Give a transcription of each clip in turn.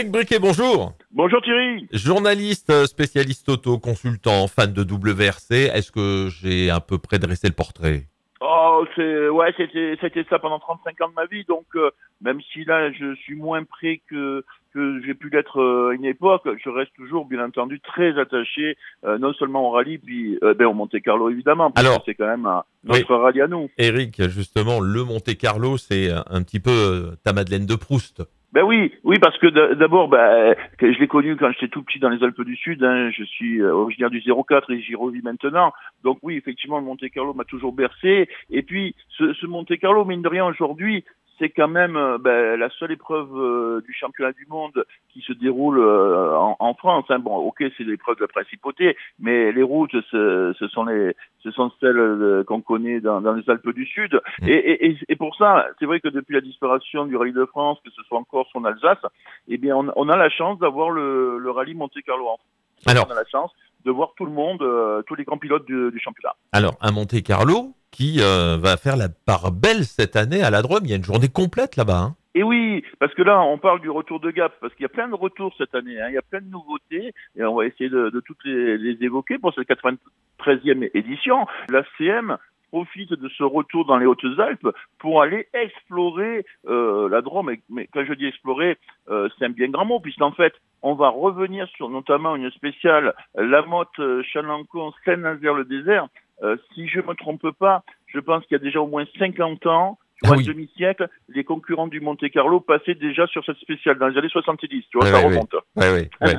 Eric Briquet, bonjour. Bonjour Thierry. Journaliste, spécialiste auto, consultant, fan de WRC. Est-ce que j'ai à peu près dressé le portrait? Oh, c'était ça pendant 35 ans de ma vie, donc même si là je suis moins près que j'ai pu l'être à une époque, je reste toujours bien entendu très attaché non seulement au rallye, puis au Monte-Carlo évidemment, parce que Alors, c'est quand même oui, notre rallye à nous. Eric, justement, le Monte-Carlo, c'est un petit peu ta Madeleine de Proust. Ben oui, parce que d'abord, que je l'ai connu quand j'étais tout petit dans les Alpes du Sud. Hein, je suis originaire du 04 et j'y revis maintenant. Donc oui, effectivement, le Monte-Carlo m'a toujours bercé. Et puis, ce Monte-Carlo, mine de rien, aujourd'hui, c'est quand même la seule épreuve du championnat du monde qui se déroule en France. Hein. Bon, ok, c'est l'épreuve de la principauté, mais les routes, ce sont celles qu'on connaît dans les Alpes du Sud. Et pour ça, c'est vrai que depuis la disparition du Rallye de France, que ce soit en Corse ou en Alsace, eh bien, on a la chance d'avoir le rallye Monte-Carlo en France. Alors, On a la chance de voir tout le monde, tous les grands pilotes du championnat. alors, un Monte-Carlo qui va faire la part belle cette année à la Drôme. Il y a une journée complète là-bas. Hein. Et oui, parce que là, on parle du retour de Gap, parce qu'il y a plein de retours cette année, hein, il y a plein de nouveautés, et on va essayer de toutes les évoquer pour cette 93e édition. La CM profite de ce retour dans les Hautes-Alpes pour aller explorer la Drôme. Mais quand je dis explorer, c'est un bien grand mot, puisqu'en fait, on va revenir sur notamment une spéciale La Motte, Chalancon, Saint-Nazaire-le-Désert. Si je me trompe pas, je pense qu'il y a déjà au moins 50 ans, tu vois, un demi-siècle, les concurrents du Monte-Carlo passaient déjà sur cette spéciale dans les années 70. Tu vois, ça remonte. Oui.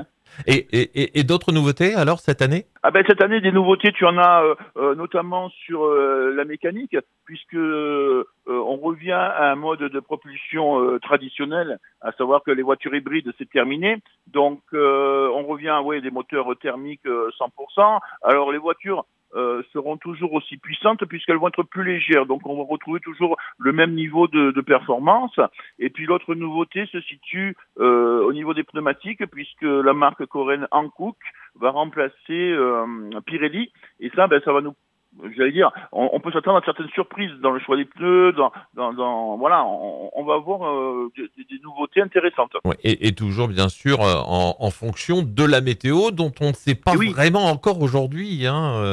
Et d'autres nouveautés alors cette année? Ah ben cette année, des nouveautés, tu en as notamment sur la mécanique, puisque on revient à un mode de propulsion traditionnel, à savoir que les voitures hybrides c'est terminé. Donc on revient à des moteurs thermiques 100%. Alors les voitures seront toujours aussi puissantes puisqu'elles vont être plus légères. Donc on va retrouver toujours le même niveau de performance. Et puis l'autre nouveauté se situe au niveau des pneumatiques, puisque la marque coréenne Hankook va remplacer Pirelli. Et ça, ça va nous, j'allais dire, on peut s'attendre à certaines surprises dans le choix des pneus, voilà, on va avoir des nouveautés intéressantes. Ouais, et toujours bien sûr en fonction de la météo dont on ne sait pas vraiment encore aujourd'hui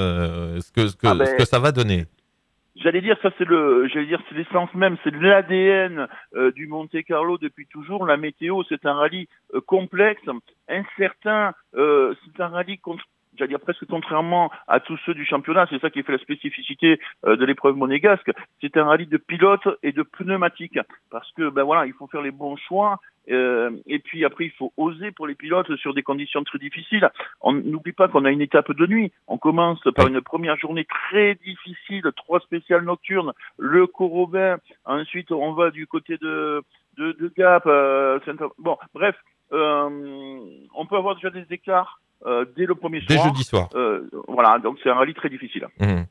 ce que ça va donner. J'allais dire, c'est l'essence même, c'est l'ADN du Monte-Carlo depuis toujours. La météo, c'est un rallye complexe, incertain, c'est un rallye j'allais dire presque contrairement à tous ceux du championnat, c'est ça qui fait la spécificité de l'épreuve monégasque. C'est un rallye de pilotes et de pneumatiques, parce que il faut faire les bons choix. Et puis après, il faut oser pour les pilotes sur des conditions très difficiles. On n'oublie pas qu'on a une étape de nuit. On commence par une première journée très difficile, 3 spéciales nocturnes, le Corobin. Ensuite, on va du côté de Gap. Bon, bref, on peut avoir déjà des écarts dès le premier soir. Dès jeudi soir. Voilà, donc c'est un rallye très difficile.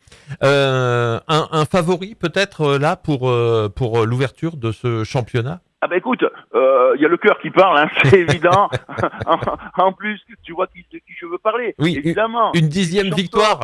Un favori peut-être là pour l'ouverture de ce championnat? Ah écoute, y a le cœur qui parle, hein, c'est évident. En plus, tu vois de qui je veux parler. Oui, évidemment. Une dixième victoire.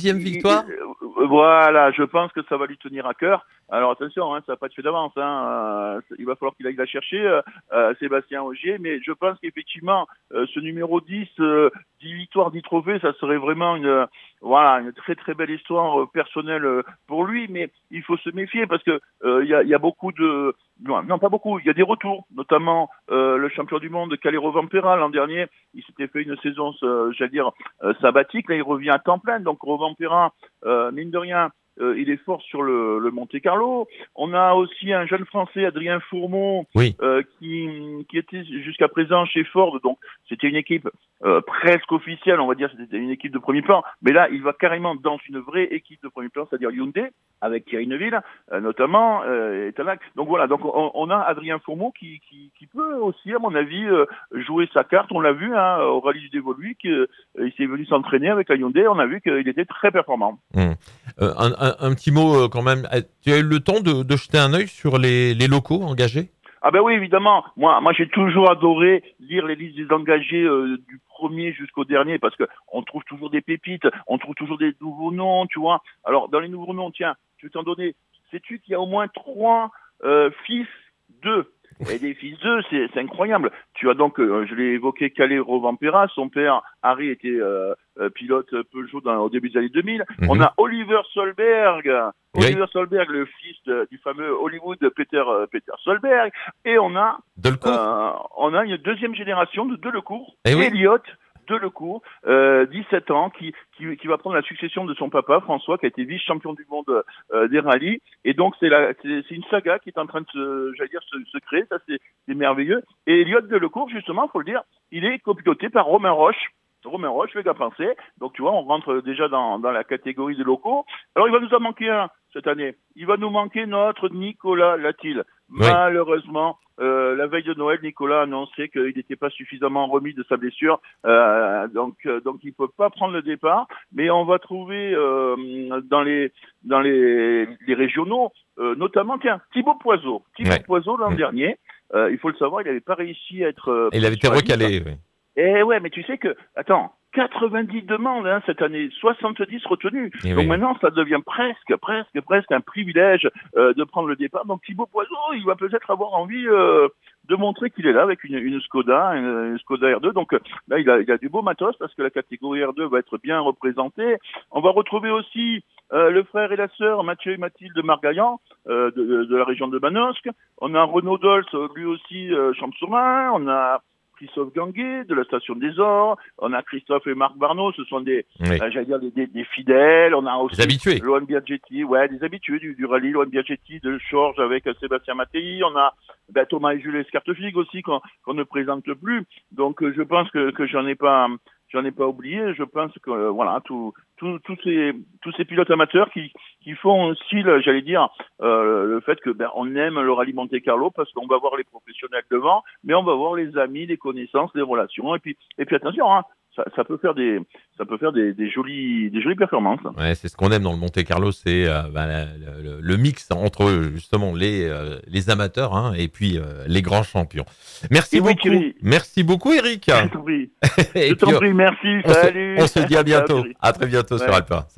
Voilà, je pense que ça va lui tenir à cœur. Alors attention, hein, ça va pas être fait d'avance. Hein, il va falloir qu'il aille la chercher, Sébastien Ogier. Mais je pense qu'effectivement, ce numéro 10, 10 victoires, 10 trophées, ça serait vraiment une très très belle histoire personnelle pour lui. Mais il faut se méfier parce que y a beaucoup de... Non, pas beaucoup. Il y a des retours, notamment le champion du monde, Calero Vampera, l'an dernier. Il s'était fait une saison, sabbatique. Là, il revient à temps plein. Donc, Vampera, mine de rien, il est fort sur le Monte-Carlo. On a aussi un jeune Français, Adrien Fourmont, qui était jusqu'à présent chez Ford. Donc, c'était une équipe presque officielle, on va dire, c'était une équipe de premier plan. Mais là, il va carrément dans une vraie équipe de premier plan, c'est-à-dire Hyundai, avec Thierry Neuville, notamment, et Tanak. Donc voilà, donc on a Adrien Fourmont qui peut aussi, à mon avis, jouer sa carte. On l'a vu au Rallye du Dévoluy, il s'est venu s'entraîner avec la Hyundai. On a vu qu'il était très performant. Un petit mot quand même. Tu as eu le temps de jeter un œil sur les locaux engagés? Ah oui, évidemment. Moi j'ai toujours adoré lire les listes des engagés du premier jusqu'au dernier, parce que on trouve toujours des pépites, on trouve toujours des nouveaux noms, tu vois. Alors dans les nouveaux noms, tiens, je vais t'en donner. Sais-tu qu'il y a au moins 3 fils de et des fils d'eux, c'est incroyable. Tu as donc, je l'ai évoqué, Calais Rovanpera, son père Harry était pilote Peugeot au début des années 2000. On a Oliver Solberg, le fils du fameux Hollywood Peter Solberg, et on a une deuxième génération de Delecourt, Elliott Delecourt, 17 ans, qui va prendre la succession de son papa, François, qui a été vice-champion du monde des rallyes. Et donc, c'est une saga qui est en train de se créer. Ça, c'est merveilleux. Et Elliott Delecourt, justement, faut le dire, il est copiloté par Romain Roche, le gars français. Donc, tu vois, on rentre déjà dans la catégorie des locaux. Alors, il va nous en manquer un cette année. Il va nous manquer notre Nicolas Latil. Oui. Malheureusement, la veille de Noël, Nicolas a annoncé qu'il n'était pas suffisamment remis de sa blessure. Donc, il peut pas prendre le départ. Mais on va trouver dans les régionaux, notamment, Thibaut Poiseau. Poiseau, l'an dernier, il faut le savoir, il n'avait pas réussi à être... il avait été recalé, oui. Eh ouais, mais tu sais que, 90 demandes cette année, 70 retenues. Donc maintenant, ça devient presque un privilège de prendre le départ. Donc Thibaut Poiseau, il va peut-être avoir envie de montrer qu'il est là avec une Skoda, une Skoda R2. Donc là, il a du beau matos parce que la catégorie R2 va être bien représentée. On va retrouver aussi le frère et la sœur Mathieu et Mathilde Margaillan de la région de Manosque. On a Renaud Dolce, lui aussi Champs-sur-Marne. On a Christophe Ganguet de la Station des Ors, on a Christophe et Marc Barneau, ce sont des fidèles, on a aussi des habitués. Loan Biaggetti, des habitués du rallye, Loan Biaggetti de Chorges avec Sébastien Mattei, on a Thomas et Jules Escartefig aussi qu'on ne présente plus. Donc je pense que j'en ai pas oublié. Je pense que voilà, tous ces pilotes amateurs qui font aussi, le fait que on aime le rallye Monte-Carlo parce qu'on va voir les professionnels devant, mais on va voir les amis, les connaissances, les relations, et puis attention, ça peut faire des jolies performances. Ouais, c'est ce qu'on aime dans le Monte-Carlo, c'est le mix entre justement les amateurs et puis les grands champions. Merci beaucoup Eric. Je t'en prie, merci, salut. On se dit à bientôt. À très bientôt sur Alpha.